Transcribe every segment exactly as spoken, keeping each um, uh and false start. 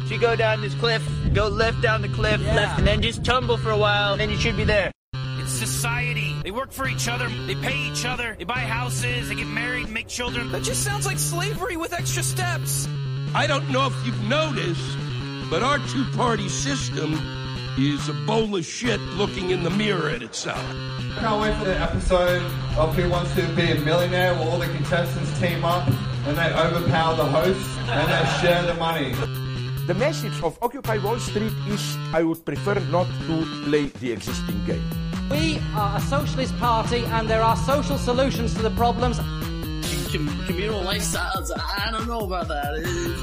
So you go down this cliff, go left down the cliff, yeah. left, and then just tumble for a while, and then you should be there. It's society. They work for each other, they pay each other, they buy houses, they get married, make children. That just sounds like slavery with extra steps. I don't know if you've noticed, but our two-party system is a bowl of shit looking in the mirror at itself. I can't wait for the episode of Who Wants to Be a Millionaire where all the contestants team up and they overpower the host and they share the money. The message of Occupy Wall Street is I would prefer not to play the existing game. We are a socialist party and there are social solutions to the problems. Com- communal lifestyles, I don't know about that.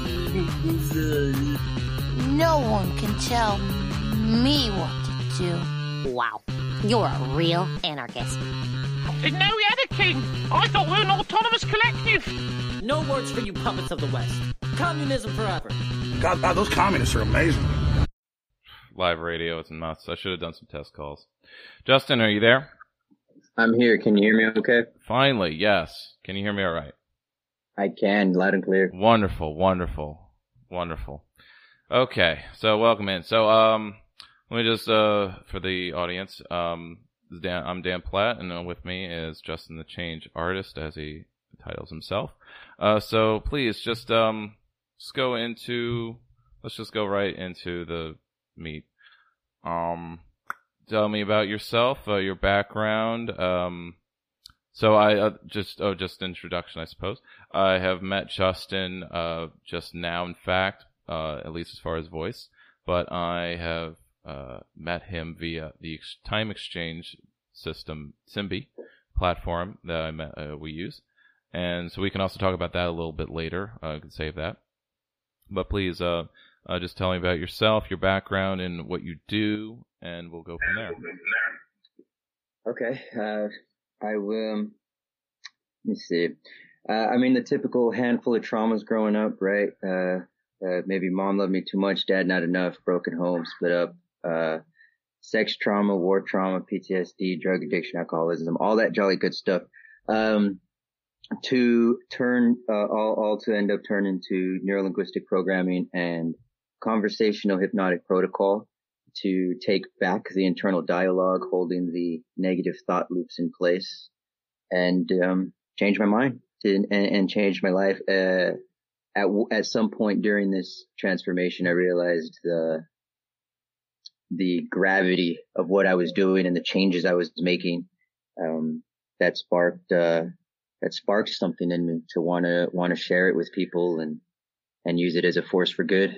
No one can tell me what to do. Wow, you're a real anarchist. Didn't know we had a king. I thought we were an autonomous collective. No words for you puppets of the West. Communism forever. God, God, those communists are amazing. Live radio, it's nuts. I should have done some test calls. Justin, are you there? I'm here. Can you hear me okay? Finally, yes. Can you hear me all right? I can, loud and clear. Wonderful, wonderful, wonderful. Okay, so welcome in. So, um, let me just, uh, for the audience, um, Dan, I'm Dan Platt, and uh, with me is Justin the Change Artist, as he titles himself. Uh, so please, just, um, just go into, let's just go right into the meat. Um, tell me about yourself, uh, your background. Um, so I, uh, just, oh, just introduction, I suppose. I have met Justin, uh, just now, in fact, uh, at least as far as voice, but I have, uh, met him via the ex- time exchange system, Symbi platform that I met, uh, we use. And so we can also talk about that a little bit later. Uh, I can save that. But please, uh, uh, just tell me about yourself, your background, and what you do, and we'll go from there. Okay. Uh, I will, um, let me see. Uh, I mean, the typical handful of traumas growing up, right? Uh, uh, maybe mom loved me too much, dad not enough, broken home, split up, uh, sex trauma, war trauma, P T S D, drug addiction, alcoholism, all that jolly good stuff. Um, to turn, uh, all, all to end up turning to neurolinguistic programming and conversational hypnotic protocol to take back the internal dialogue, holding the negative thought loops in place, and, um, change my mind to, and, and change my life. Uh, at, at some point during this transformation, I realized the, the gravity of what I was doing and the changes I was making, um, that sparked, uh, that sparked something in me to want to, want to share it with people and, and use it as a force for good.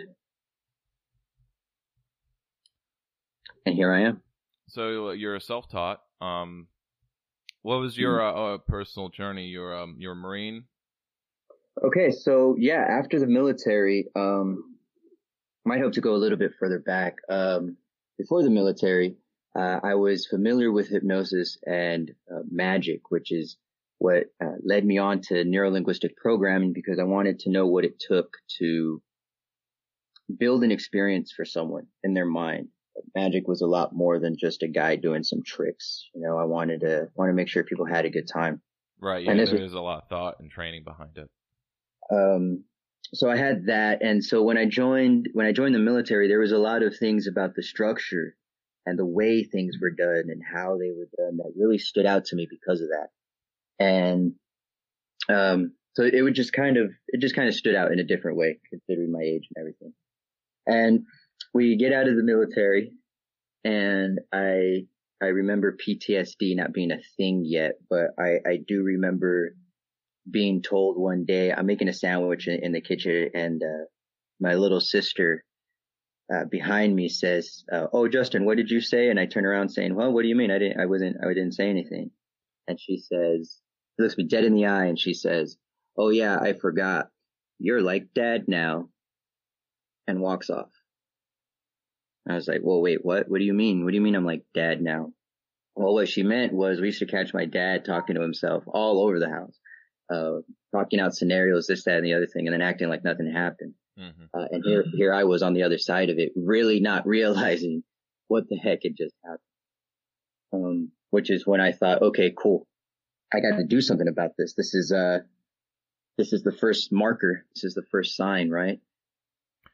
And here I am. So you're self-taught. Um, what was your uh, uh, personal journey? You're, um, you're a Marine? Okay. So yeah, after the military, um, might hope to go a little bit further back. Um, before the military, uh, I was familiar with hypnosis and uh, magic, which is what uh, led me on to neurolinguistic programming, because I wanted to know what it took to build an experience for someone in their mind. Magic was a lot more than just a guy doing some tricks. You know, I wanted to want to make sure people had a good time. Right. Yeah, and there was, is a lot of thought and training behind it. Um, so I had that. And so when I joined, when I joined the military, there was a lot of things about the structure and the way things were done and how they were done that really stood out to me because of that. And, um, so it would just kind of, it just kind of stood out in a different way, considering my age and everything. And we get out of the military, and I, I remember P T S D not being a thing yet, but I, I do remember being told one day, I'm making a sandwich in, in the kitchen, and, uh, my little sister, uh, behind me says, uh, oh, Justin, what did you say? And I turn around saying, well, what do you mean? I didn't, I wasn't, I didn't say anything. And she says, she looks me dead in the eye and she says, oh yeah, I forgot. You're like dad now. And walks off. I was like, well, wait, what? What do you mean? What do you mean I'm like dad now? Well, what she meant was we used to catch my dad talking to himself all over the house, uh, talking out scenarios, this, that, and the other thing, and then acting like nothing happened. Mm-hmm. Uh, and here, here I was on the other side of it, really not realizing what the heck had just happened. Um, which is when I thought, okay, cool. I got to do something about this. This is, uh, this is the first marker. This is the first sign, right?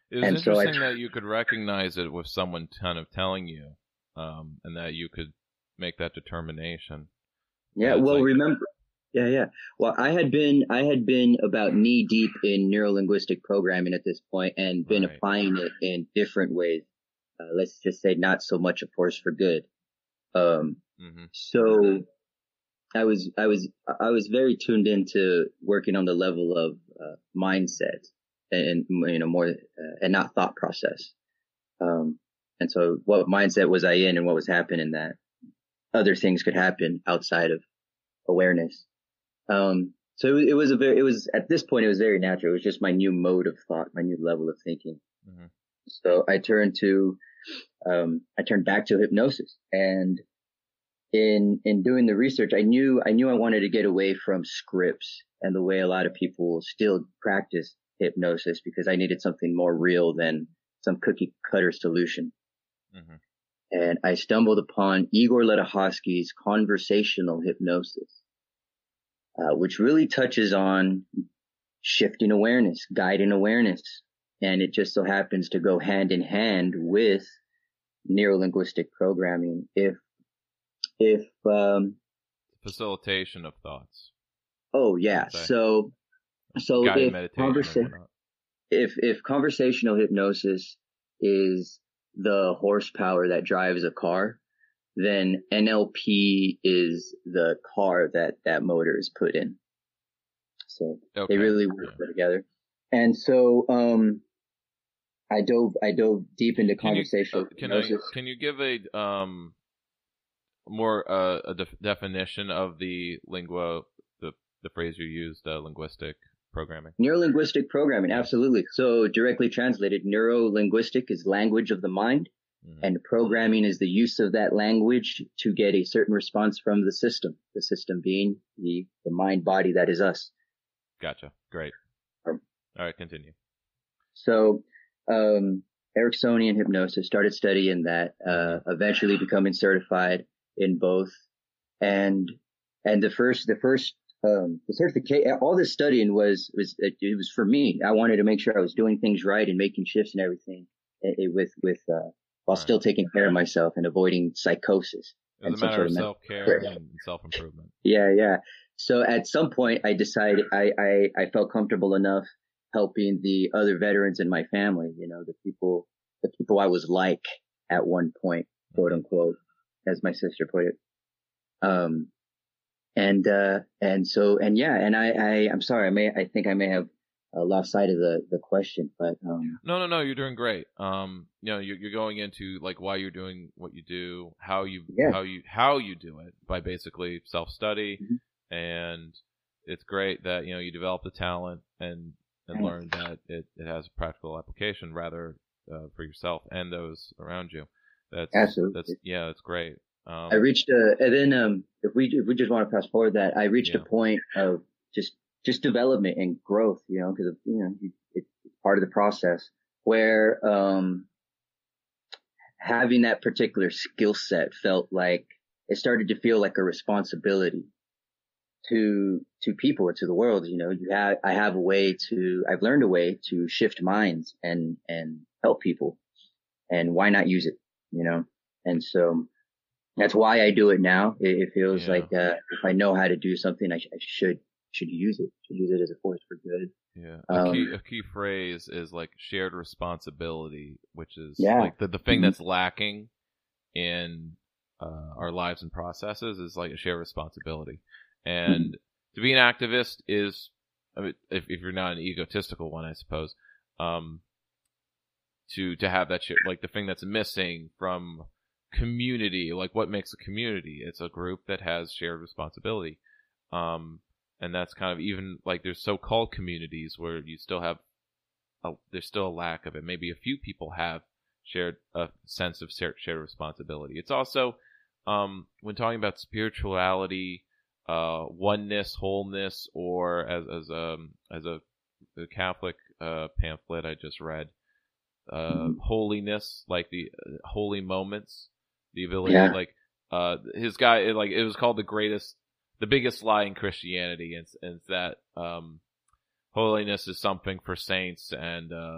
It was and interesting so I, that you could recognize it with someone kind of telling you, um, and that you could make that determination. Yeah, well, like, remember, yeah, yeah. Well, I had been, I had been about knee deep in neurolinguistic programming at this point, and been right. applying it in different ways. Uh, let's just say not so much a force for good. Um, mm-hmm. so I was, I was, I was very tuned into working on the level of uh, mindset and, you know, more, uh, and not thought process. Um, and so what mindset was I in, and what was happening that other things could happen outside of awareness. Um, so it, it was a very, it was, at this point, it was very natural. It was just my new mode of thought, my new level of thinking. Mm-hmm. So I turned to, um, I turned back to hypnosis, and in, in doing the research, I knew, I knew I wanted to get away from scripts and the way a lot of people still practice hypnosis, because I needed something more real than some cookie cutter solution. Mm-hmm. And I stumbled upon Igor Ledachowski's conversational hypnosis, uh, which really touches on shifting awareness, guiding awareness. And it just so happens to go hand in hand with neurolinguistic programming. If, if, um, facilitation of thoughts. Oh, yeah. So, so if, conversa- if, if conversational hypnosis is the horsepower that drives a car, then N L P is the car that that motor is put in. So okay. They really work yeah. together. And so, um, I dove, I dove deep into conversational can you, uh, can, I, can you give a, um, more, uh, a def- definition of the lingua, the, the phrase you used, uh, linguistic programming? Neurolinguistic programming, absolutely. So directly translated, neurolinguistic is language of the mind, mm-hmm. and programming is the use of that language to get a certain response from the system, the system being the, the mind body that is us. Gotcha. Great. Um, All right, continue. So, um, Ericksonian hypnosis, started studying that, uh, eventually becoming certified in both. And, and the first, the first, um, the certificate, all this studying was, was, it, it was for me. I wanted to make sure I was doing things right and making shifts and everything it, it, with, with, uh, while right. still taking care of myself and avoiding psychosis. It was a matter of self-care and self-improvement. Yeah, yeah. So at some point I decided I, I, I felt comfortable enough helping the other veterans in my family, you know, the people, the people I was like at one point, quote unquote, as my sister put it. Um, and, uh, and so, and yeah, and I, I, I'm sorry, I may, I think I may have uh, lost sight of the, the question, but, um. No, no, no, you're doing great. Um, you know, you're, you're going into like why you're doing what you do, how you, yeah. how you, how you do it by basically self-study. Mm-hmm. And it's great that, you know, you develop the talent and, and learn that it, it has a practical application rather, uh, for yourself and those around you. That's, Absolutely. That's, yeah, that's great. Um, I reached a, and then, um, if we, if we just want to fast forward that, I reached yeah. a point of just, just development and growth, you know, cause, you know, it, it's part of the process where, um, having that particular skill set felt like it started to feel like a responsibility to, to people or to the world. You know, you have, I have a way to, I've learned a way to shift minds and, and help people, and why not use it, you know? And so that's why I do it now. It, it feels yeah. like, uh, if I know how to do something, I, sh- I should, should use it, should use it as a force for good. Yeah. A, um, key, a key phrase is like shared responsibility, which is yeah. like the, the thing mm-hmm. that's lacking in, uh, our lives and processes is like a shared responsibility. And mm-hmm. to be an activist is, I mean, if, if you're not an egotistical one, I suppose, um, to, to have that shit, like the thing that's missing from community, like what makes a community? It's a group that has shared responsibility. Um, and that's kind of even like there's so-called communities where you still have, a, there's still a lack of it. Maybe a few people have shared a sense of shared, shared responsibility. It's also, um, when talking about spirituality, uh, oneness, wholeness, or as, as, um, as a, a Catholic, uh, pamphlet I just read, uh, holiness, like the uh, holy moments, the ability, yeah. like, uh, his guy, it, like, it was called the greatest, the biggest lie in Christianity, and, and that, um, holiness is something for saints and, um,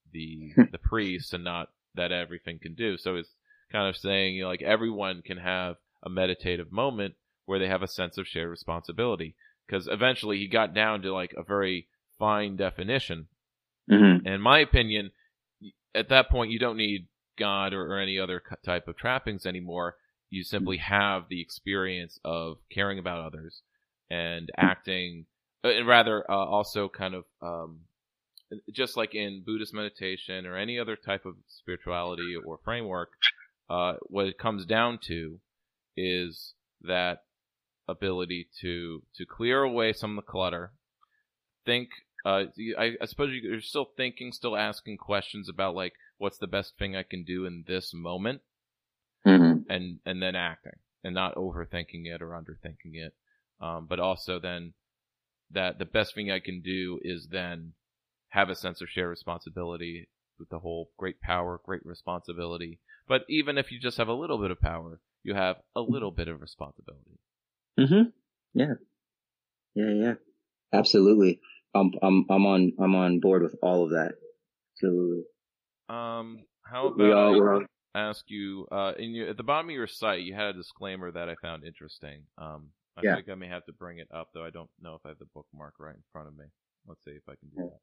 the the priest and not that everything can do. So it's kind of saying, you know, like everyone can have a meditative moment where they have a sense of shared responsibility. Because eventually he got down to like a very fine definition. Mm-hmm. And in my opinion, at that point, you don't need God or, or any other type of trappings anymore. You simply have the experience of caring about others and acting, and rather uh, also kind of um, just like in Buddhist meditation or any other type of spirituality or framework, uh, what it comes down to is that ability to to clear away some of the clutter, think. Uh, I, I suppose you're still thinking, still asking questions about like, what's the best thing I can do in this moment, mm-hmm. and and then acting, and not overthinking it or underthinking it. Um, but also then that the best thing I can do is then have a sense of shared responsibility with the whole great power, great responsibility. But even if you just have a little bit of power, you have a little bit of responsibility. Mm-hmm. Yeah. Yeah. Yeah. Absolutely. I'm I'm I'm on I'm on board with all of that. Absolutely. Um, how We all- about we're all- I ask you? Uh, in your, at the bottom of your site, you had a disclaimer that I found interesting. Um, I Yeah. think I may have to bring it up, though I don't know if I have the bookmark right in front of me. Let's see if I can do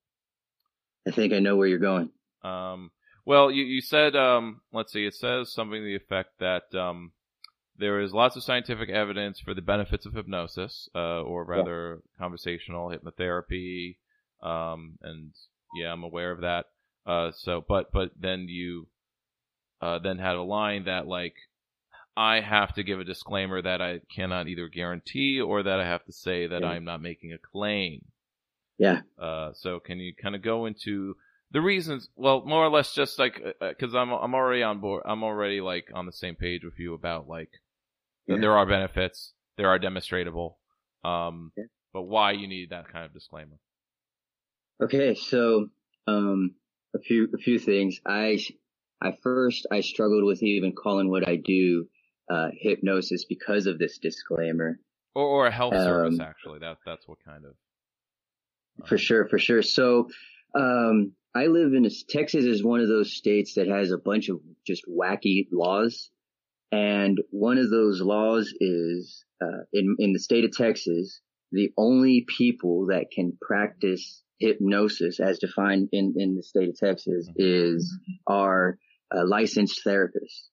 I think I know where you're going. that. Um, well, you you said um, let's see, it says something to the effect that um, there is lots of scientific evidence for the benefits of hypnosis, uh, or rather conversational hypnotherapy, um, and yeah, I'm aware of that. Uh, so, but but then you uh, then had a line that like I have to give a disclaimer that I cannot either guarantee or that I have to say that Yeah. I'm not making a claim. Yeah. Uh, so can you kind of go into the reasons? Well, more or less, just like because I'm I'm already on board. I'm already like on the same page with you about like. Yeah. There are benefits. There are demonstratable. Um, Yeah. but why you need that kind of disclaimer? Okay, so um, a few a few things. I I first I struggled with even calling what I do uh, hypnosis because of this disclaimer. Or, or a health service, Um, actually. That that's what kind of. For sure, for sure. So, um, I live in a, Texas is one of those states that has a bunch of just wacky laws. And one of those laws is, uh, in, in the state of Texas, the only people that can practice hypnosis as defined in, in the state of Texas is are uh, licensed therapists.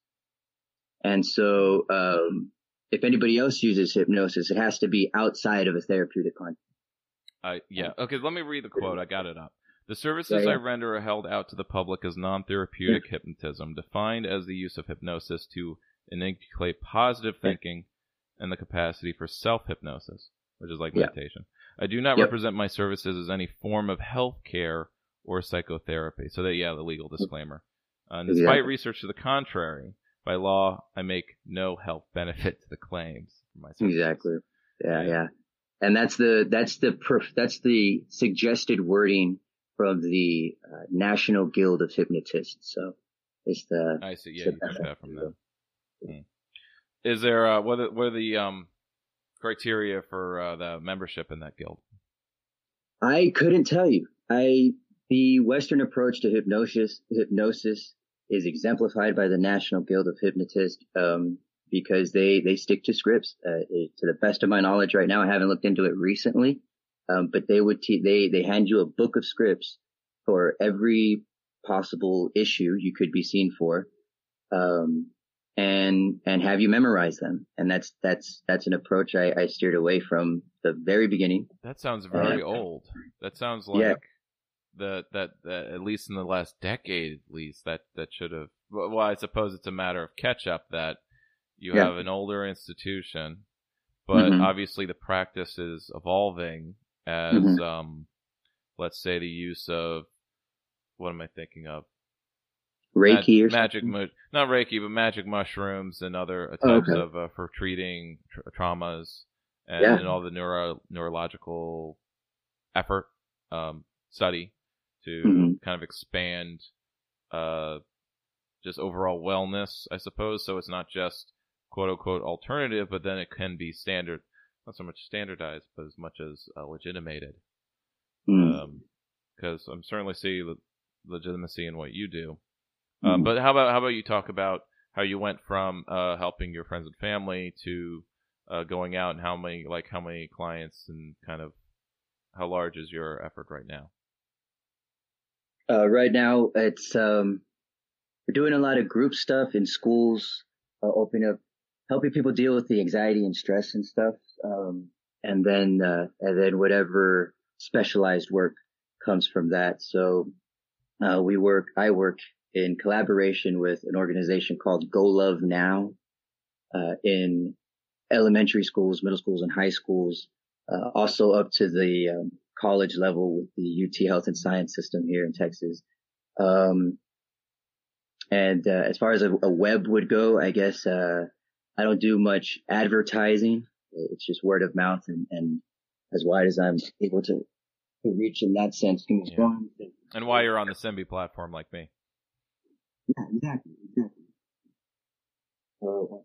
And so, um, if anybody else uses hypnosis, it has to be outside of a therapeutic context. Uh, yeah. Okay, let me read the quote. I got it up. The services Yeah, yeah. I render are held out to the public as non-therapeutic hypnotism, defined as the use of hypnosis to inculcate positive thinking and the capacity for self-hypnosis, which is like Yeah. meditation. I do not Yep. represent my services as any form of health care or psychotherapy. So that, yeah, the legal disclaimer. Uh, and despite Exactly. research to the contrary, by law, I make no health benefit to the claims for my services. Exactly. Yeah, yeah. And that's the, that's the, perf- that's the suggested wording from the uh, National Guild of Hypnotists. So it's the, I see. Yeah, it's you the- took that from them. Hmm. Is there uh, what are, what are the um, criteria for uh, the membership in that guild? I couldn't tell you. I, the Western approach to hypnosis, hypnosis is exemplified by the National Guild of Hypnotists, um, because they, they stick to scripts. Uh, it, to the best of my knowledge right now, I haven't looked into it recently. Um, but they would, te- they, they hand you a book of scripts for every possible issue you could be seen for. Um, and, and have you memorize them. And that's, that's, that's an approach I, I steered away from the very beginning. That sounds very Uh, old. That sounds like Yeah. the, that, that, at least in the last decade, at least, that, that should have, well, I suppose it's a matter of catch up that you Yeah. have an older institution, but Mhm. obviously the practice is evolving as, Mhm. um, let's say the use of, what am I thinking of? Reiki Mag- or magic, something? mu- not Reiki, but magic mushrooms and other types Oh, okay. of uh, for treating tra- traumas and, Yeah. and all the neuro neurological effort um, study to Mhm. kind of expand uh, just overall wellness, I suppose. So it's not just quote unquote alternative, but then it can be standard, not so much standardized, but as much as uh, legitimated. Mm. Because I'm certainly see that legitimacy in what you do. Mm-hmm. Um, but how about how about you talk about how you went from uh, helping your friends and family to uh, going out, and how many like how many clients and kind of how large is your effort right now? Uh, right now, it's um, we're doing a lot of group stuff in schools, uh, opening up, helping people deal with the anxiety and stress and stuff, um, and then uh, and then whatever specialized work comes from that. So uh, we work, I work in collaboration with an organization called Go Love Now uh, in elementary schools, middle schools, and high schools, uh, also up to the um, college level with the U T Health and Science system here in Texas. Um, and uh, as far as a, a web would go, I guess uh, I don't do much advertising. It's just word of mouth, and, and as wide as I'm able to, to reach in that sense. Yeah. And why you're on the Symbi platform like me. Yeah, exactly, exactly. Uh,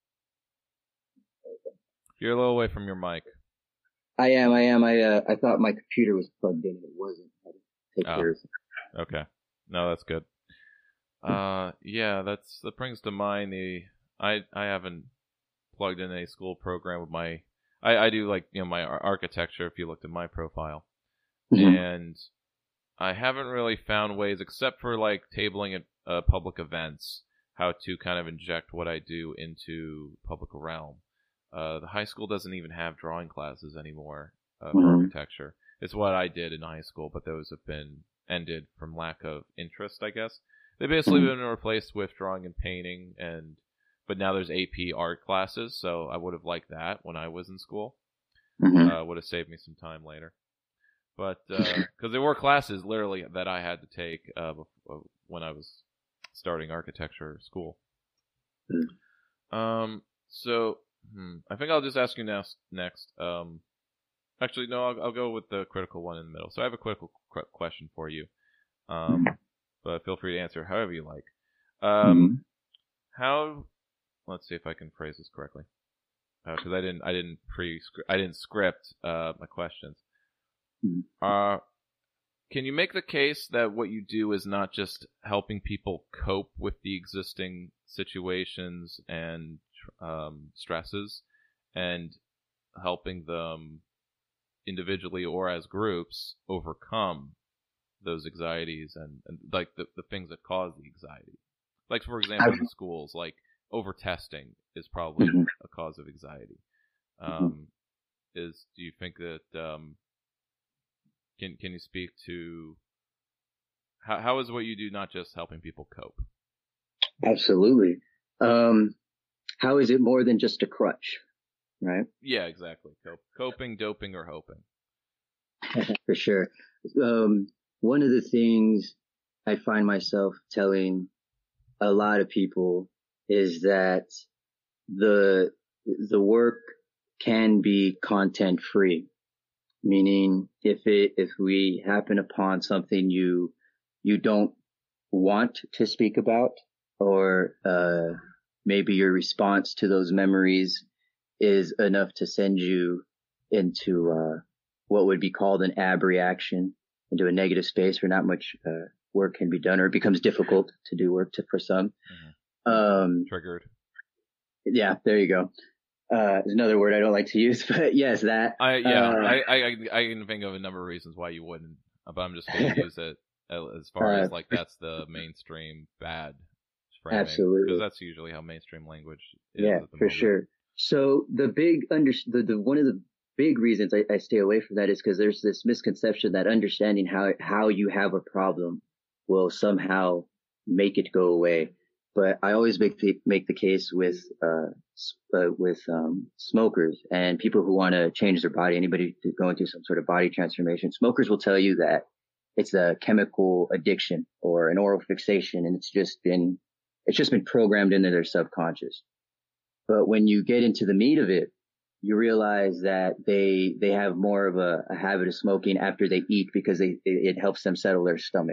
You're a little away from your mic. I am, I am. I uh, I thought my computer was plugged in, and it wasn't. I had to take oh. care of it. Okay. No, that's good. Uh, yeah, that's that brings to mind the I I haven't plugged in a school program with my I I do like you know my architecture. If you looked at my profile, mm-hmm. and I haven't really found ways, except for like tabling at uh, public events, how to kind of inject what I do into public realm. Uh, the high school doesn't even have drawing classes anymore uh, for mm-hmm. architecture. It's what I did in high school, but those have been ended from lack of interest, I guess. They've basically mm-hmm. been replaced with drawing and painting, and but now there's A P art classes, so I would have liked that when I was in school. Mm-hmm. Uh, would have saved me some time later. But, because uh, there were classes literally that I had to take uh, before, when I was starting architecture school. Mm-hmm. Um, so, hmm, I think I'll just ask you next. next. Um, actually, no, I'll, I'll go with the critical one in the middle. So I have a critical qu- question for you. Um, mm-hmm. But feel free to answer however you like. Um, mm-hmm. How, let's see if I can phrase this correctly. Because uh, I didn't, I didn't pre, I didn't script uh, my questions. Uh, can you make the case that what you do is not just helping people cope with the existing situations and um, stresses, and helping them individually or as groups overcome those anxieties and, and like the, the things that cause the anxiety? Like, for example, in schools, like over testing is probably mm-hmm. a cause of anxiety. Um, mm-hmm. Is do you think that um, Can can you speak to how how is what you do not just helping people cope? Absolutely. Um, how is it more than just a crutch, right? Yeah, exactly. Cop- coping, doping, or hoping. For sure. Um, one of the things I find myself telling a lot of people is that the the work can be content free. Meaning, if it, if we happen upon something you, you don't want to speak about, or, uh, maybe your response to those memories is enough to send you into, uh, what would be called an ab reaction, into a negative space where not much, uh, work can be done, or it becomes difficult to do work to, for some. Mm-hmm. Um, Triggered. Yeah, there you go. Uh, is another word I don't like to use, but yes, that. I yeah, uh, I, I I can think of a number of reasons why you wouldn't, but I'm just going to use it as far uh, as like that's the mainstream bad framing. Absolutely, because that's usually how mainstream language is. Yeah, for moment. Sure. So the big under the, the one of the big reasons I, I stay away from that is because there's this misconception that understanding how how you have a problem will somehow make it go away. But I always make the, make the case with, uh, uh with, um, smokers and people who want to change their body, anybody going through some sort of body transformation. Smokers will tell you that it's a chemical addiction or an oral fixation, and it's just been, it's just been programmed into their subconscious. But when you get into the meat of it, you realize that they, they have more of a, a habit of smoking after they eat because they, it, it helps them settle their stomach.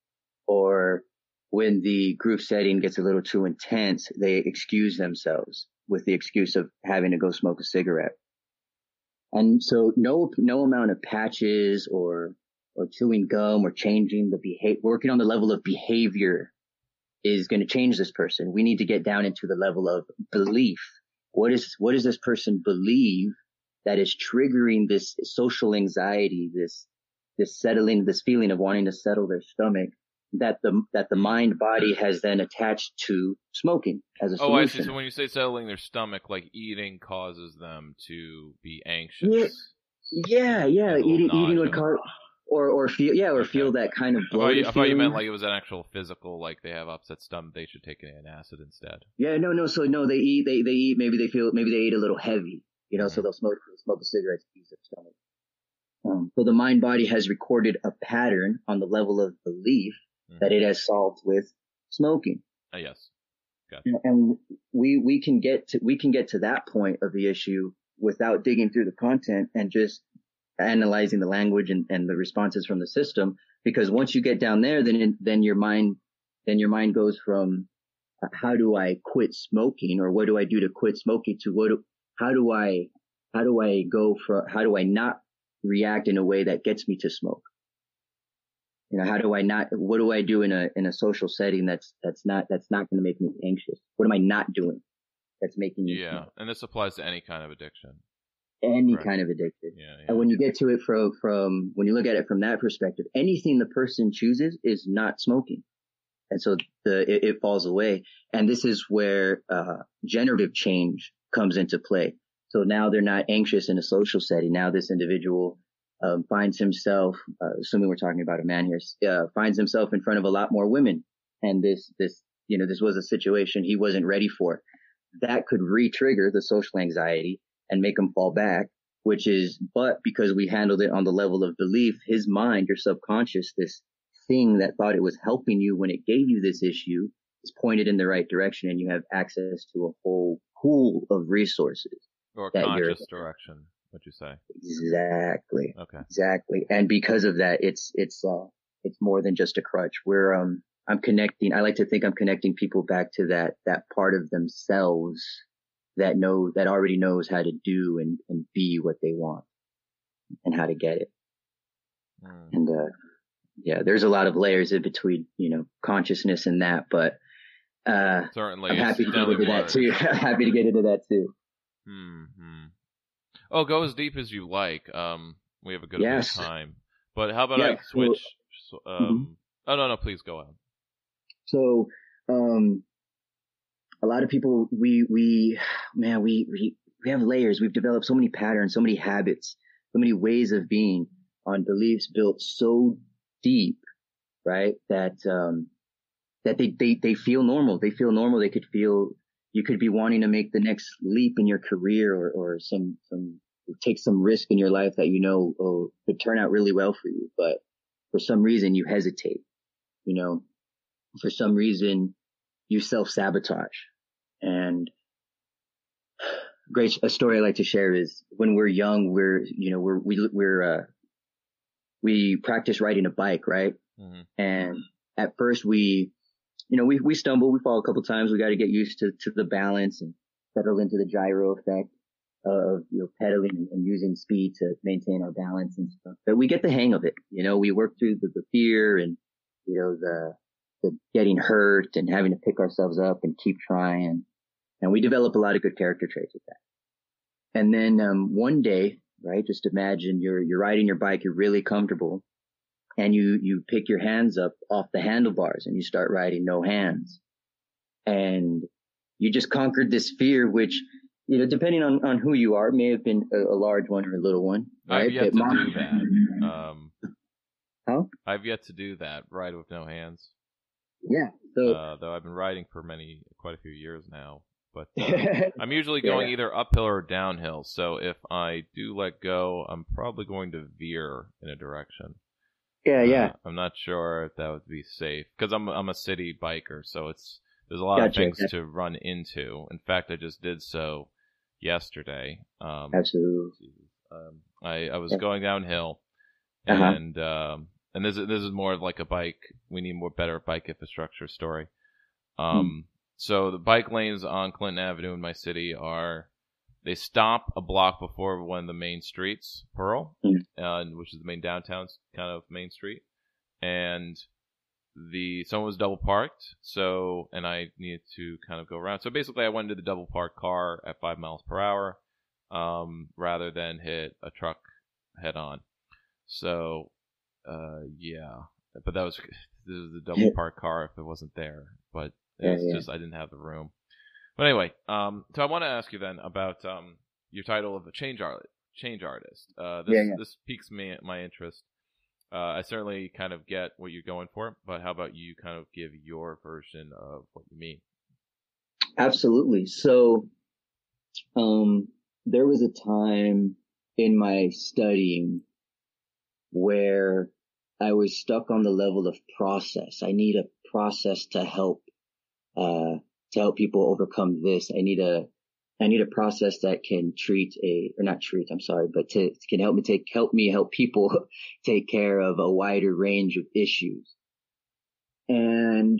Or when the group setting gets a little too intense, they excuse themselves with the excuse of having to go smoke a cigarette. And so no, no amount of patches or, or chewing gum or changing the behavior, working on the level of behavior is going to change this person. We need to get down into the level of belief. What is, what does this person believe that is triggering this social anxiety, this, this settling, this feeling of wanting to settle their stomach that the, that the mind body has then attached to smoking as a solution. Oh, I see. So when you say settling their stomach, like eating causes them to be anxious. Yeah, yeah, yeah. Eating, eating would cause, or, or feel, yeah, or okay. feel that kind of bloated I thought you meant like it was an actual physical, like they have upset stomach, they should take an acid instead. Yeah, no, no. So no, they eat, they, they eat, maybe they feel, maybe they eat a little heavy, you know, mm-hmm. so they'll smoke, smoke a cigarette to ease their stomach. Um, so the mind body has recorded a pattern on the level of belief mm-hmm. that it has solved with smoking. Uh, yes. Gotcha. And, and we, we can get to, we can get to that point of the issue without digging through the content and just analyzing the language and, and the responses from the system. Because once you get down there, then, then your mind, then your mind goes from uh, how do I quit smoking, or what do I do to quit smoking, to what, do, how do I, how do I go for, how do I not react in a way that gets me to smoke? You know, how do I not, what do I do in a, in a social setting that's, that's not, that's not going to make me anxious? What am I not doing that's making me Yeah. Smoke? And this applies to any kind of addiction. Any right. kind of addiction. Yeah, yeah. And when you get to it from, from, when you look at it from that perspective, anything the person chooses is not smoking. And so the, it, it falls away. And this is where, uh, generative change comes into play. So now they're not anxious in a social setting. Now this individual, um, finds himself, uh, assuming we're talking about a man here, uh, finds himself in front of a lot more women. And this, this, you know, this was a situation he wasn't ready for. That could re-trigger the social anxiety and make him fall back, which is, but because we handled it on the level of belief, his mind, your subconscious, this thing that thought it was helping you when it gave you this issue, is pointed in the right direction, and you have access to a whole pool of resources. Or conscious direction, what you say. Exactly. Okay. Exactly. And because of that, it's, it's, uh, it's more than just a crutch. We're, um, I'm connecting, I like to think I'm connecting people back to that, that part of themselves that know, that already knows how to do and, and be what they want and how to get it. Mm. And, uh, yeah, there's a lot of layers in between, you know, consciousness and that, but, uh, certainly I'm happy to get into that too. I'm happy to get into that too. Hmm. Oh, go as deep as you like. Um, we have a good yes. amount of time, but how about yeah, I switch? so, um, mm-hmm. oh no, no, please go on. So, um, a lot of people, we, we, man, we, we, we have layers. We've developed so many patterns, so many habits, so many ways of being on beliefs built so deep, right? That, um, that they, they, they feel normal. They feel normal. They could feel, you could be wanting to make the next leap in your career or, or some, some, take some risk in your life that you know oh, could turn out really well for you. But for some reason you hesitate, you know, for some reason you self-sabotage. And great, a story I like to share is when we're young, we're, you know, we're, we, we're, uh, we practice riding a bike, right? Mm-hmm. And at first we, you know, we, we stumble, we fall a couple times. We got to get used to, to the balance and settle into the gyro effect of, you know, pedaling and, and using speed to maintain our balance and stuff. But we get the hang of it. You know, we work through the, the fear and, you know, the, the getting hurt and having to pick ourselves up and keep trying. And we develop a lot of good character traits with that. And then, um, one day, right, just imagine you're, you're riding your bike, you're really comfortable, and you, you pick your hands up off the handlebars and you start riding no hands. And you just conquered this fear, which, you know, depending on, on who you are, may have been a, a large one or a little one. Right? I've yet but to mom- do that. Um, huh? I've yet to do that, ride with no hands. Yeah. So, uh, though I've been riding for many, quite a few years now. But uh, I'm usually going yeah. either uphill or downhill. So if I do let go, I'm probably going to veer in a direction. Yeah, yeah. Uh, I'm not sure if that would be safe because I'm I'm a city biker, so it's there's a lot gotcha. of things Gotcha. to run into. In fact, I just did so yesterday. Um, Absolutely. Um, I I was yeah. going downhill, uh-huh. and um, and this is this is more of like a bike. We need more better bike infrastructure story. Um. Hmm. So the bike lanes on Clinton Avenue in my city are, they stop a block before one of the main streets, Pearl, mm. uh, which is the main downtown kind of main street, and the someone was double parked, so and I needed to kind of go around. So basically, I went into the double parked car at five miles per hour, um, rather than hit a truck head on. So, uh, yeah, but that was this was the double parked car if it wasn't there, but it was yeah, yeah. just I didn't have the room. But anyway, um, so I want to ask you then about um your title of a change art change artist. Uh, this yeah, yeah. this piques me my interest. Uh, I certainly kind of get what you're going for, but how about you kind of give your version of what you mean? Absolutely. So, um, there was a time in my studying where I was stuck on the level of process. I need a process to help, uh, to help people overcome this. I need a, I need a process that can treat a, or not treat, I'm sorry, but to, can help me take, help me help people take care of a wider range of issues. And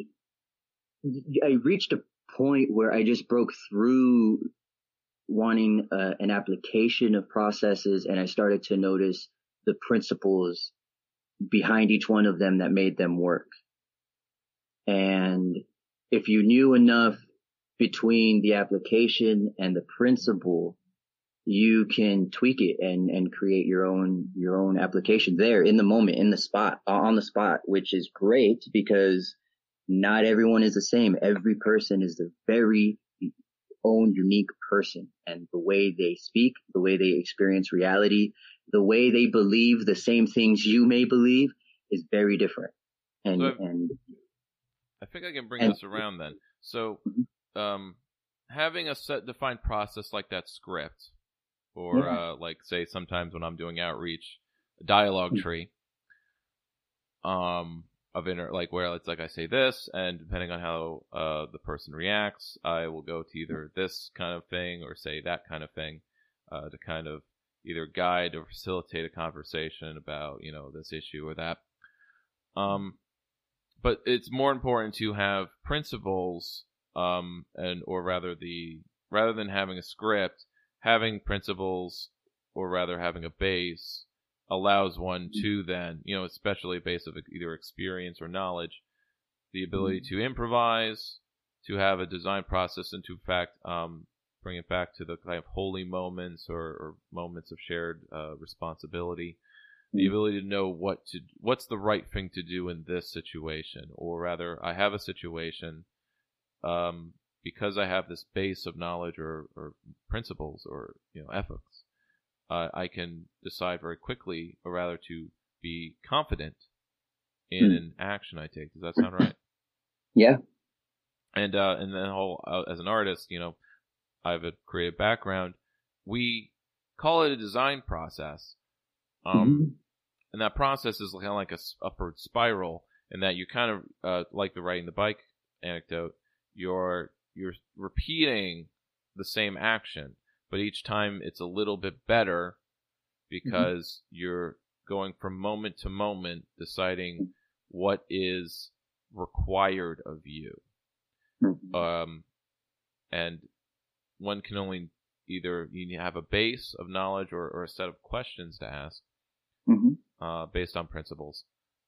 I reached a point where I just broke through wanting uh, an application of processes, and I started to notice the principles behind each one of them that made them work. And if you knew enough between the application and the principle, you can tweak it and, and create your own, your own application there in the moment, in the spot, on the spot, which is great because not everyone is the same. Every person is the very own unique person, and the way they speak, the way they experience reality, the way they believe the same things you may believe is very different. And, so and I think I can bring and, this around then. So, um, having a set defined process like that script, or yeah. uh, like say sometimes when I'm doing outreach, a dialogue mm-hmm. tree, um, of inner like where it's like I say this, and depending on how uh the person reacts, I will go to either this kind of thing or say that kind of thing, uh, to kind of either guide or facilitate a conversation about you know this issue or that. Um, but it's more important to have principles. Um, and or rather the rather than having a script, having principles, or rather having a base, allows one to then, you know, especially a base of either experience or knowledge, the ability to improvise, to have a design process, and to in fact um, bring it back to the kind of holy moments or, or moments of shared uh, responsibility. The ability to know what to what's the right thing to do in this situation, or rather, I have a situation. Um, because I have this base of knowledge or, or principles or you know ethics, uh, I can decide very quickly, or rather to be confident in hmm. an action I take. Does that sound right? Yeah. And uh, and then whole uh, as an artist, you know, I have a creative background. We call it a design process, um, mm-hmm. and that process is kind of like a upward spiral, in that you kind of uh, like the riding the bike anecdote. You're you're repeating the same action, but each time it's a little bit better because mm-hmm. you're going from moment to moment, deciding what is required of you. Mm-hmm. Um, and one can only either you have a base of knowledge or, or a set of questions to ask, mm-hmm. uh, based on principles.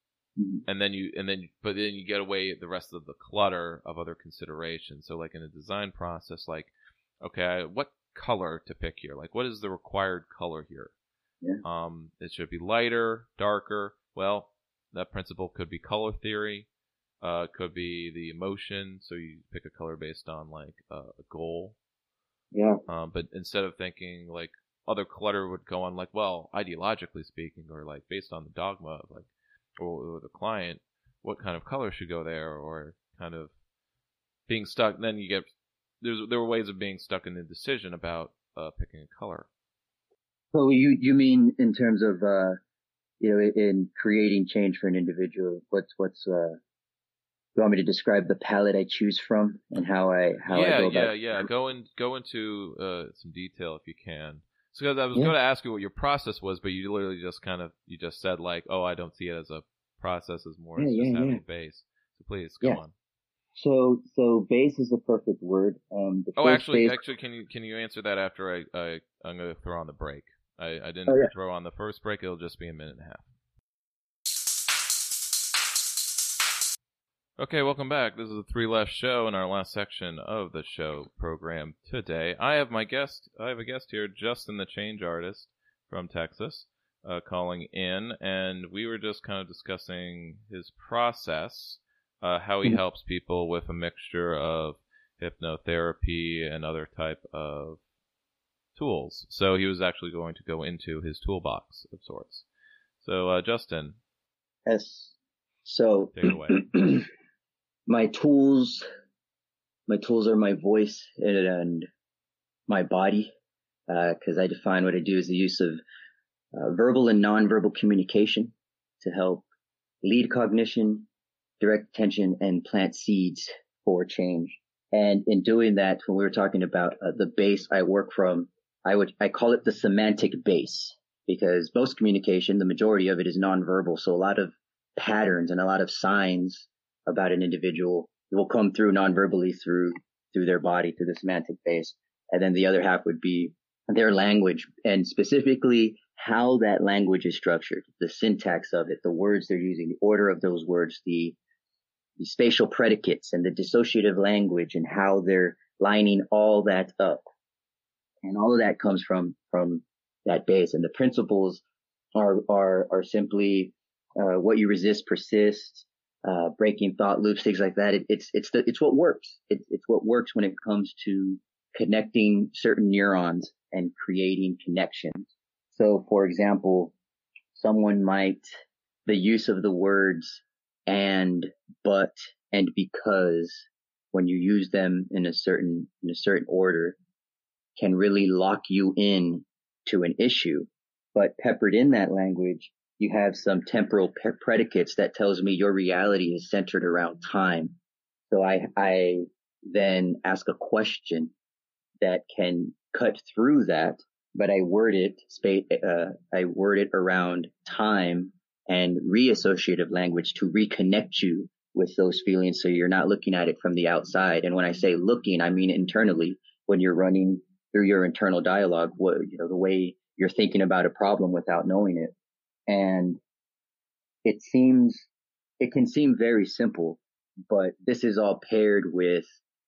And then you, and then, but then you get away the rest of the clutter of other considerations. So, like in a design process, like, okay, what color to pick here? Like, what is the required color here? Yeah. Um, it should be lighter, darker. Well, that principle could be color theory. Uh, it could be the emotion. So you pick a color based on like uh, a goal. Yeah. Um, but instead of thinking like other clutter would go on, like, well, ideologically speaking, or like based on the dogma of like. Or the client, what kind of color should go there, or kind of being stuck. Then you get there's there were ways of being stuck in the decision about uh, picking a color. So you you mean in terms of uh, you know in creating change for an individual? What's what's uh, you want me to describe the palette I choose from and how I how yeah I go yeah about yeah go in go into uh, some detail if you can. So I was yeah. going to ask you what your process was, but you literally just kind of you just said like, oh, I don't see it as a process, as more as yeah, just yeah, having yeah. a base. So please go yeah. on. So, so base is the perfect word. Um, the oh, actually, base... actually, can you can you answer that after I, I I'm going to throw on the break? I, I didn't oh, yeah. throw on the first break. It'll just be a minute and a half. Okay, welcome back. This is the Three Left Show in our last section of the show program today. I have my guest. I have a guest here, Justin, the Change Artist from Texas, uh, calling in, and we were just kind of discussing his process. Uh, how he helps people with a mixture of hypnotherapy and other type of tools. So he was actually going to go into his toolbox of sorts. So, uh, Justin. Yes. So, take it away. my tools, my tools are my voice and, and my body, because uh, I define what I do as the use of uh, verbal and nonverbal communication to help lead cognition, direct attention, and plant seeds for change. And in doing that, when we were talking about uh, the base I work from, I would, I call it the semantic base, because most communication, the majority of it is nonverbal. So a lot of patterns and a lot of signs about an individual will come through nonverbally through, through their body, through the semantic base. And then the other half would be their language, and specifically how that language is structured, the syntax of it, the words they're using, the order of those words, the the spatial predicates and the dissociative language, and how they're lining all that up. And all of that comes from, from that base. And the principles are, are, are simply, uh, what you resist persists, uh, breaking thought loops, things like that. It, it's, it's the, it's what works. It's, it's what works when it comes to connecting certain neurons and creating connections. So, for example, someone might, the use of the words and, but, and because, when you use them in a certain, in a certain order, can really lock you in to an issue. But peppered in that language, you have some temporal pe- predicates that tells me your reality is centered around time. So I, I then ask a question that can cut through that, but I word it, uh, I word it around time and reassociative language to reconnect you with those feelings, so you're not looking at it from the outside. And when I say looking, I mean internally, when you're running through your internal dialogue, what, you know, the way you're thinking about a problem without knowing it. And it seems, it can seem very simple, but this is all paired with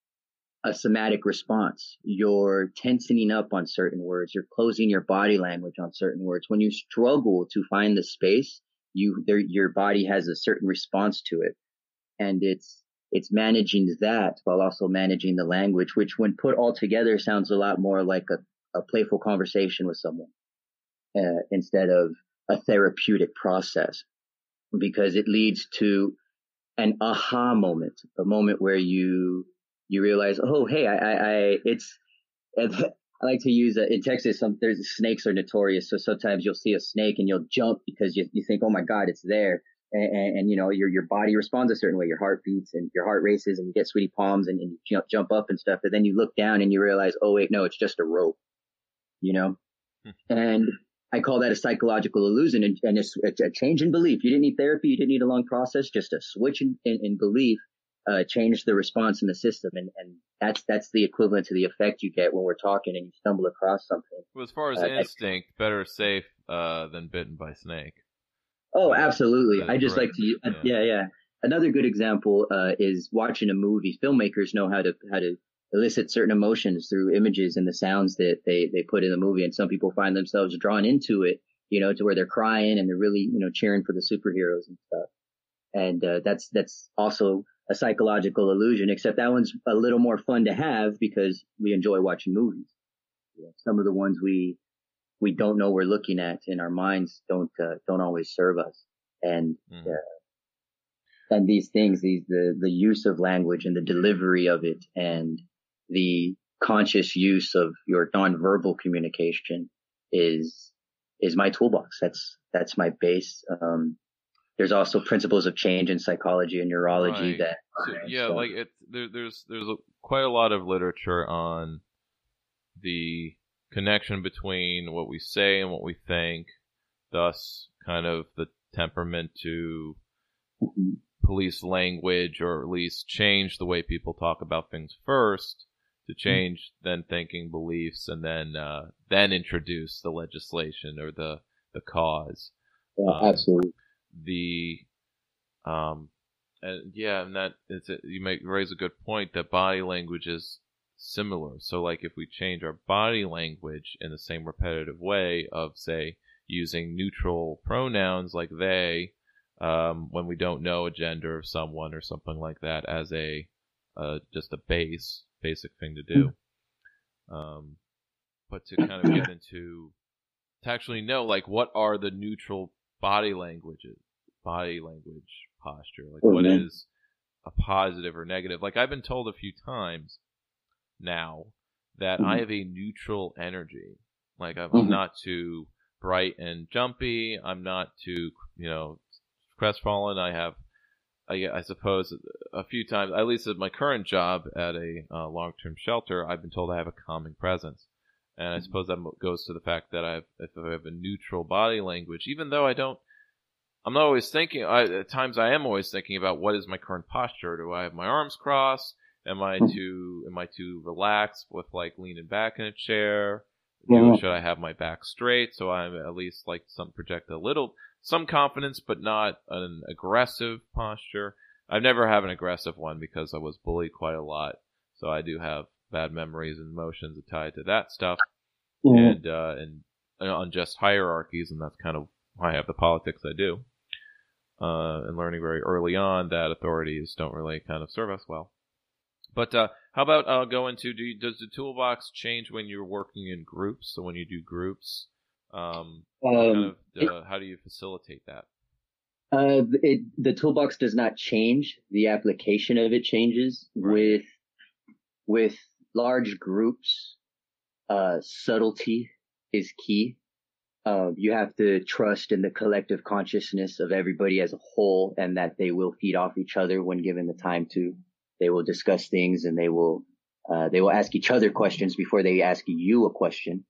a somatic response. You're tensing up on certain words. You're closing your body language on certain words. When you struggle to find the space, you, there, your body has a certain response to it. And it's, it's managing that while also managing the language, which when put all together sounds a lot more like a, a playful conversation with someone, uh, instead of a therapeutic process, because it leads to an aha moment, a moment where you, you realize, oh, hey, I, I, I it's, I like to use, uh, in Texas, some, there's snakes are notorious. So sometimes you'll see a snake and you'll jump because you, you think, oh my God, it's there. And, and, and, you know, your, your body responds a certain way. Your heart beats and your heart races and you get sweaty palms and, and you jump, jump up and stuff. But then you look down and you realize, oh wait, no, it's just a rope, you know? And I call that a psychological illusion, and, and it's, it's a change in belief. You didn't need therapy. You didn't need a long process, just a switch in, in, in belief, uh, changed the response in the system. And, and that's, that's the equivalent to the effect you get when we're talking and you stumble across something. Well, as far as uh, instinct, I, better safe, uh, than bitten by snake. Oh, absolutely. I just correct. like to, uh, yeah. yeah, yeah. Another good example, uh, is watching a movie. Filmmakers know how to, how to elicit certain emotions through images and the sounds that they, they put in the movie. And some people find themselves drawn into it, you know, to where they're crying and they're really, you know, cheering for the superheroes and stuff. And, uh, that's, that's also a psychological illusion, except that one's a little more fun to have because we enjoy watching movies. You know, some of the ones we, we don't know we're looking at in our minds don't, uh, don't always serve us. And, mm. uh, and these things, these, the, the use of language and the delivery of it and the conscious use of your nonverbal communication is, is my toolbox. That's, that's my base. Um, there's also principles of change in psychology and neurology right. that, so, yeah, so. like it, there, there's, there's a, quite a lot of literature on the connection between what we say and what we think, thus kind of the temperament to, police language, or at least change the way people talk about things first to change mm-hmm. then thinking, beliefs, and then uh, then introduce the legislation or the the cause. Yeah, um, absolutely. The um and yeah, and that it's a, you make raise a good point that body language is similar. So like if we change our body language in the same repetitive way of, say, using neutral pronouns like they um when we don't know a gender of someone or something like that as a uh just a base basic thing to do, um but to kind of get into to actually know like what are the neutral body languages body language posture, like what is a positive or negative. Like I've been told a few times now that mm-hmm. I have a neutral energy. Like I'm mm-hmm. not too bright and jumpy. I'm not too, you know, crestfallen. I have, I, I suppose, a few times, at least at my current job at a uh, long-term shelter, I've been told I have a calming presence. And I suppose that goes to the fact that I've, if I have a neutral body language, even though I don't, I'm not always thinking, I, at times I am always thinking about what is my current posture. Do I have my arms crossed? Am I too, am I too relaxed with like leaning back in a chair? Yeah. Should I have my back straight so I'm at least like some project a little, some confidence, but not an aggressive posture? I've never had an aggressive one because I was bullied quite a lot. So I do have bad memories and emotions tied to that stuff. Yeah. And, uh, and, and unjust hierarchies. And that's kind of why I have the politics I do. Uh, and learning very early on that authorities don't really kind of serve us well. But uh, how about uh, go into, do you, does the toolbox change when you're working in groups? So when you do groups, um, um, kind of, uh, it, how do you facilitate that? Uh, it, the toolbox does not change. The application of it changes. Right. With with large groups, uh, subtlety is key. Uh, you have to trust in the collective consciousness of everybody as a whole, and that they will feed off each other when given the time to. They will discuss things, and they will uh, they will ask each other questions before they ask you a question.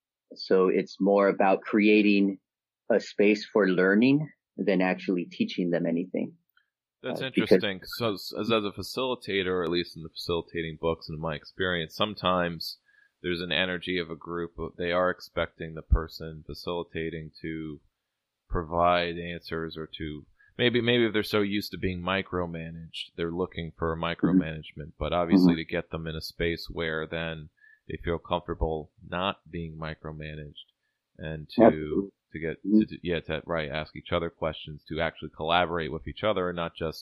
So it's more about creating a space for learning than actually teaching them anything. That's uh, interesting. Because, so as, as a facilitator, or at least in the facilitating books and in my experience, sometimes there's an energy of a group. They are expecting the person facilitating to provide answers, or to maybe maybe if they're so used to being micromanaged, they're looking for micromanagement. But obviously, mm-hmm. to get them in a space where then they feel comfortable not being micromanaged, and to Absolutely. to get mm-hmm. to, yeah to right ask each other questions, to actually collaborate with each other, and not just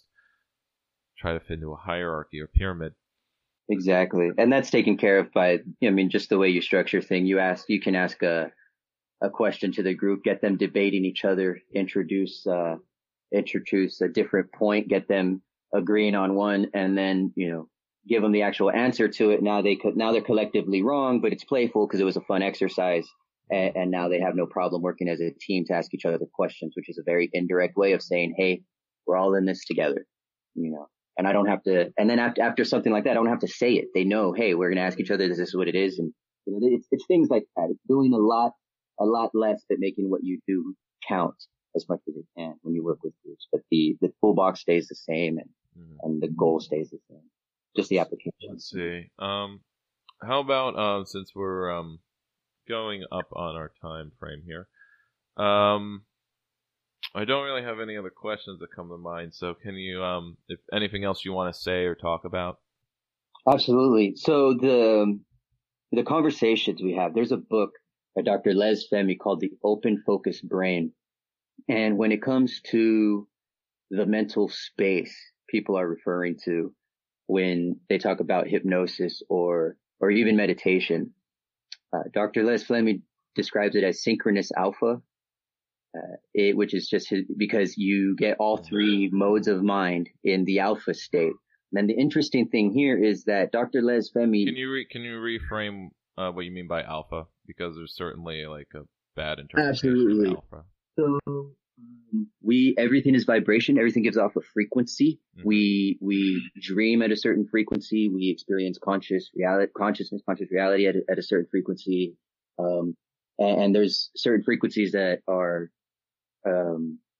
try to fit into a hierarchy or pyramid. Exactly. And that's taken care of by, I mean, just the way you structure thing. You ask, you can ask a, a question to the group, get them debating each other, introduce, uh, introduce a different point, get them agreeing on one, and then, you know, give them the actual answer to it. Now they could, now they're collectively wrong, but it's playful because it was a fun exercise. And, and now they have no problem working as a team to ask each other questions, which is a very indirect way of saying, hey, we're all in this together, you know. And I don't have to, and then after, after something like that, I don't have to say it. They know, hey, we're going to ask each other, this is what it is. And, you know, it's, it's things like that. It's doing a lot, a lot less, but making what you do count as much as it can when you work with groups. But the, the toolbox stays the same, and, mm-hmm. and the goal stays the same. Just the application. Let's see. Um, how about, uh, since we're, um, going up on our time frame here, um, I don't really have any other questions that come to mind. So can you, um, if anything else you want to say or talk about? Absolutely. So the, the conversations we have, there's a book by Doctor Les Femi called The Open Focus Brain. And when it comes to the mental space people are referring to when they talk about hypnosis or, or even meditation, uh, Doctor Les Femi describes it as synchronous alpha. Uh, it, which is just his, because you get all three modes of mind in the alpha state. And then the interesting thing here is that Doctor Les Femi. Can you re, can you reframe uh, what you mean by alpha? Because there's certainly like a bad interpretation Absolutely. of alpha. So um, we everything is vibration. Everything gives off a frequency. Mm-hmm. We we dream at a certain frequency. We experience conscious reality, consciousness, conscious reality at a, at a certain frequency. Um, and, and there's certain frequencies that are Um,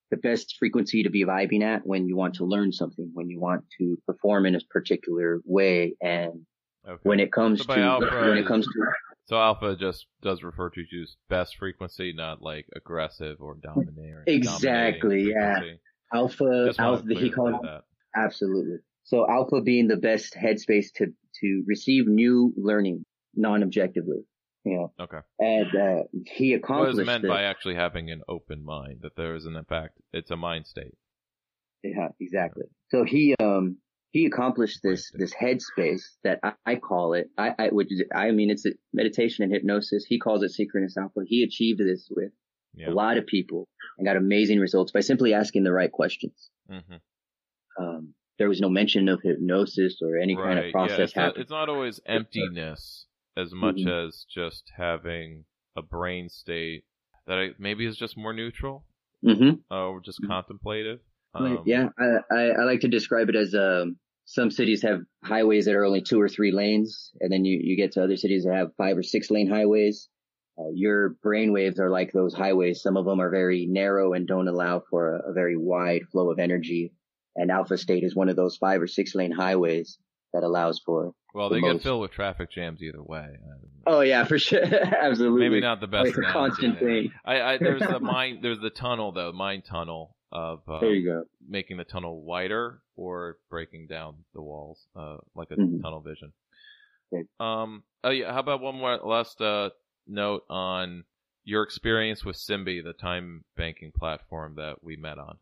the best frequency to be vibing at when you want to learn something, when you want to perform in a particular way. And okay. when it comes so to, alpha, when it comes to, so alpha just does refer to just best frequency, not like aggressive or domineering. Exactly. Yeah. Alpha, alpha, he called that. Absolutely. So alpha being the best headspace to, to receive new learning non-objectively. You know, okay. And uh, he accomplished what is meant this. by actually having an open mind, that there is an, in fact, it's a mind state. Yeah, exactly. So he um he accomplished this this headspace that I, I call it. I I would I mean it's a meditation and hypnosis. He calls it synchronous alpha. He achieved this with yeah. a lot of people and got amazing results by simply asking the right questions. Mm-hmm. Um, there was no mention of hypnosis or any right. kind of process yeah, it's happening. Not, it's not always emptiness as much mm-hmm. as just having a brain state that I, maybe is just more neutral mm-hmm. uh, or just mm-hmm. contemplative. Um, yeah, I, I, I like to describe it as um, some cities have highways that are only two or three lanes, and then you, you get to other cities that have five or six lane highways. Uh, your brain waves are like those highways. Some of them are very narrow and don't allow for a, a very wide flow of energy. And alpha state is one of those five or six lane highways that allows for. Well, they the get most. filled with traffic jams either way. Oh yeah, for sure, absolutely. Maybe not the best. It's a constant thing. I, I there's the mind, there's the tunnel though, mind tunnel of um, there you go. making the tunnel wider or breaking down the walls, uh, like a mm-hmm. tunnel vision. Okay. Um. Oh yeah. How about one more last uh, note on your experience with Simbi, the time banking platform that we met on?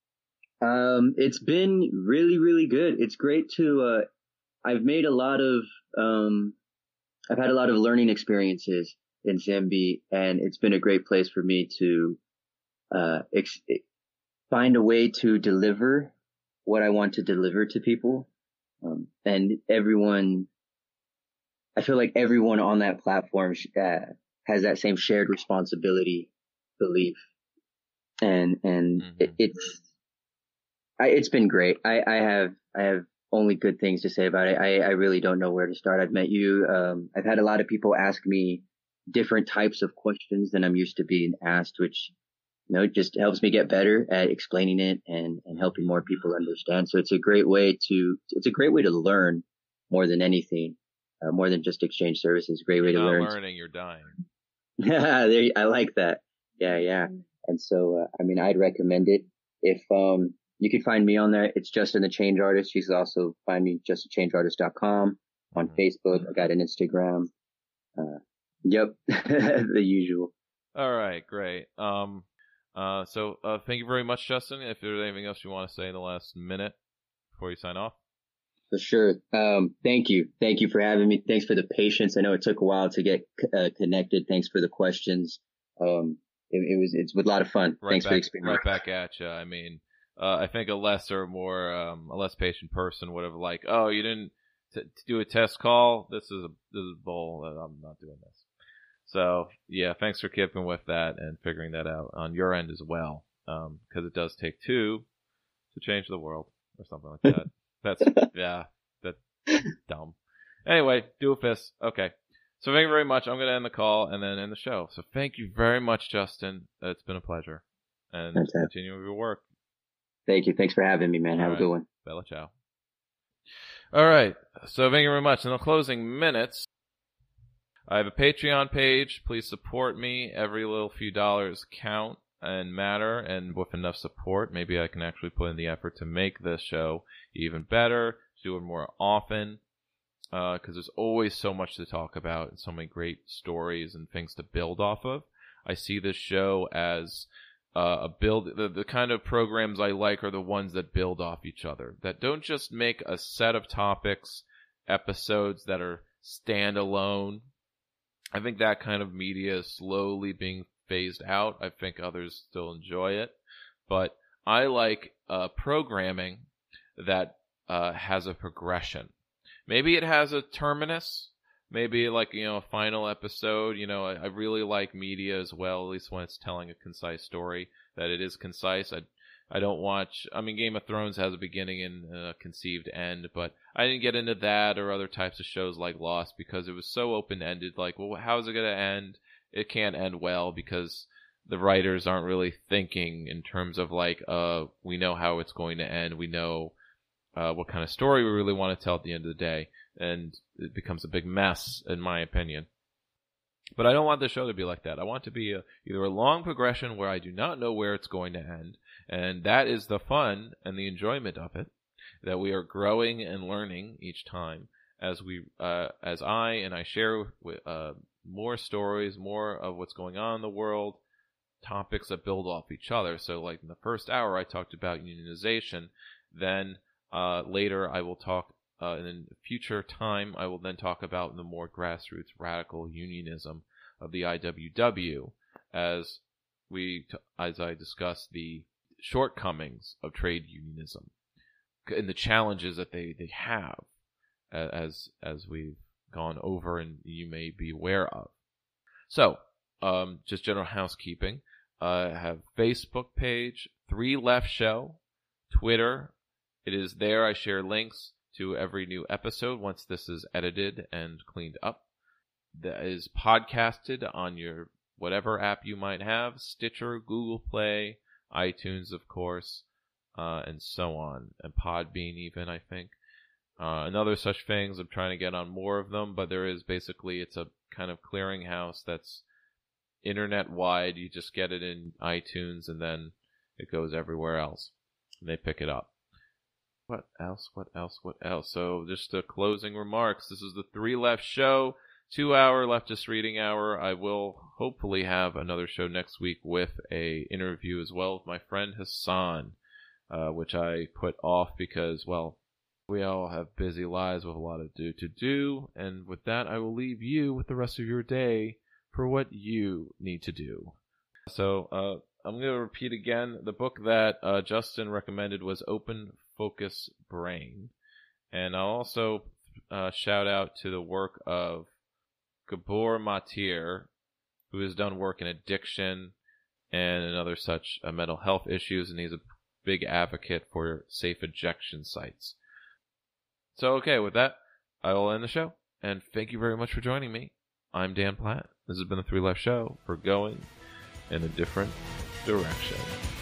Um, it's been really, really good. It's great to. Uh, I've made a lot of. Um, I've had a lot of learning experiences in Simbi, and it's been a great place for me to uh, ex- find a way to deliver what I want to deliver to people. Um, and everyone, I feel like everyone on that platform uh, has that same shared responsibility belief, and and mm-hmm. it, it's. I, it's been great. I, I have, I have only good things to say about it. I, I really don't know where to start. I've met you. Um, I've had a lot of people ask me different types of questions than I'm used to being asked, which, you know, just helps me get better at explaining it and, and helping more people understand. So it's a great way to, it's a great way to learn more than anything, uh, more than just exchange services. Great way you're to not learn. Learning, you're dying. there, I like that. Yeah. Yeah. And so, uh, I mean, I'd recommend it if, um, you can find me on there. It's Justin the Change Artist. You can also find me justin change artist dot com on mm-hmm. Facebook. I got an Instagram. Uh, yep, the usual. All right, great. Um, uh, so uh, thank you very much, Justin. If there's anything else you want to say in the last minute before you sign off. For sure. Um, thank you. Thank you for having me. Thanks for the patience. I know it took a while to get uh, connected. Thanks for the questions. Um, it, it was it's with a lot of fun. Right Thanks back, for the experience. Right back at you. I mean. Uh, I think a lesser, more, um, a less patient person would have like, oh, you didn't t- do a test call. This is a, this is bull. I'm not doing this. So yeah, thanks for keeping with that and figuring that out on your end as well. Um, cause it does take two to change the world or something like that. That's, yeah, that's dumb. Anyway, doofus. Okay. So thank you very much. I'm going to end the call and then end the show. So thank you very much, Justin. It's been a pleasure and Fantastic. Continue with your work. Thank you. Thanks for having me, man. Have All a good one. Bella ciao. All right. So thank you very much. In the closing minutes, I have a Patreon page. Please support me. Every little few dollars count and matter. And with enough support, maybe I can actually put in the effort to make this show even better, do it more often. Because uh, there's always so much to talk about and so many great stories and things to build off of. I see this show as Uh, a build the, the kind of programs I like are the ones that build off each other, that don't just make a set of topics, episodes that are standalone. I think that kind of media is slowly being phased out. I think others still enjoy it, but I like uh, programming that uh, has a progression. Maybe it has a terminus. Maybe like, you know, a final episode. You know, I, I really like media as well, at least when it's telling a concise story, that it is concise. I, I don't watch, I mean, Game of Thrones has a beginning and a conceived end, but I didn't get into that or other types of shows like Lost because it was so open-ended. Like, well, how is it going to end? It can't end well because the writers aren't really thinking in terms of like, uh, we know how it's going to end. We know uh, what kind of story we really want to tell at the end of the day. And it becomes a big mess, in my opinion. But I don't want the show to be like that. I want it to be a, either a long progression where I do not know where it's going to end. And that is the fun and the enjoyment of it. That we are growing and learning each time as we, uh, as I and I share with, uh, more stories, more of what's going on in the world, topics that build off each other. So like in the first hour, I talked about unionization. Then, uh, later I will talk, uh, in a future time, I will then talk about the more grassroots radical unionism of the I W W as we, as I discuss the shortcomings of trade unionism and the challenges that they, they have as, as we've gone over and you may be aware of. So, um, just general housekeeping. Uh, I have Facebook page, Three Left Show, Twitter. It is there. I share links to every new episode once this is edited and cleaned up. That is podcasted on your whatever app you might have, Stitcher, Google Play, iTunes, of course, uh, and so on, and Podbean even, I think. Uh, and other such things. I'm trying to get on more of them, but there is basically, it's a kind of clearinghouse that's internet-wide. You just get it in iTunes, and then it goes everywhere else. And they pick it up. What else? What else? What else? So just the closing remarks. This is the Three Left Show, two-hour leftist reading hour. I will hopefully have another show next week with a interview as well with my friend Hassan, uh, which I put off because, well, we all have busy lives with a lot of do to do. And with that, I will leave you with the rest of your day for what you need to do. So uh, I'm going to repeat again. The book that uh, Justin recommended was Open Focus Brain. And I'll also uh, shout out to the work of Gabor Matir, who has done work in addiction and in other such uh, mental health issues, and he's a big advocate for safe ejection sites. So, okay, with that, I will end the show, and thank you very much for joining me. I'm Dan Platt. This has been the Three Left Show for going in a different direction.